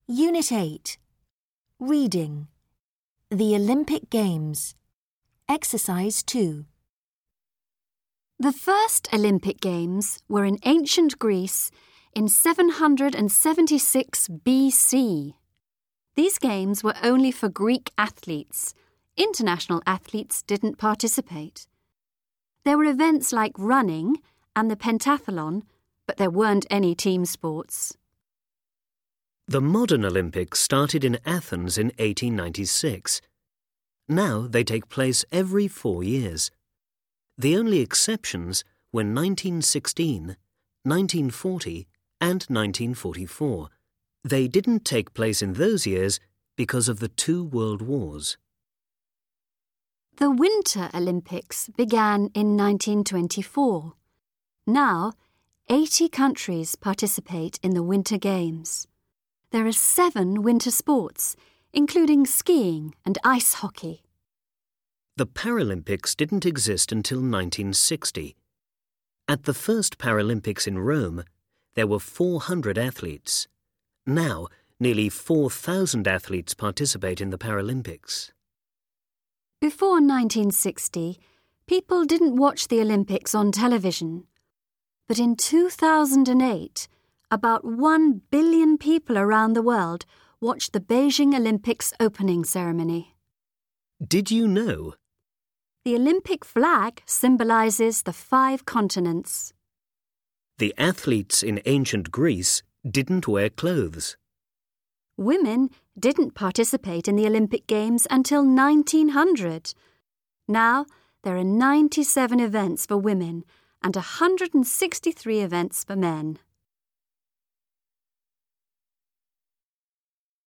Unit 8. Reading. The Olympic Games. Exercise 2. The first Olympic Games were in ancient Greece in 776 BC. These games were only for Greek athletes. International athletes didn't participate. There were events like running and the pentathlon, but there weren't any team sports. The modern Olympics started in Athens in 1896. Now they take place every 4 years. The only exceptions were 1916, 1940 and 1944. They didn't take place in those years because of the 2 world wars. The Winter Olympics began in 1924. Now, 80 countries participate in the Winter Games. There are 7 winter sports, including skiing and ice hockey. The Paralympics didn't exist until 1960. At the first Paralympics in Rome, there were 400 athletes. Now, nearly 4,000 athletes participate in the Paralympics. Before 1960, people didn't watch the Olympics on television. But in 2008, about 1 billion people around the world watched the Beijing Olympics opening ceremony. Did you know? The Olympic flag symbolizes the 5 continents. The athletes in ancient Greece didn't wear clothes. Women didn't participate in the Olympic Games until 1900. Now, there are 97 events for women and 163 events for men.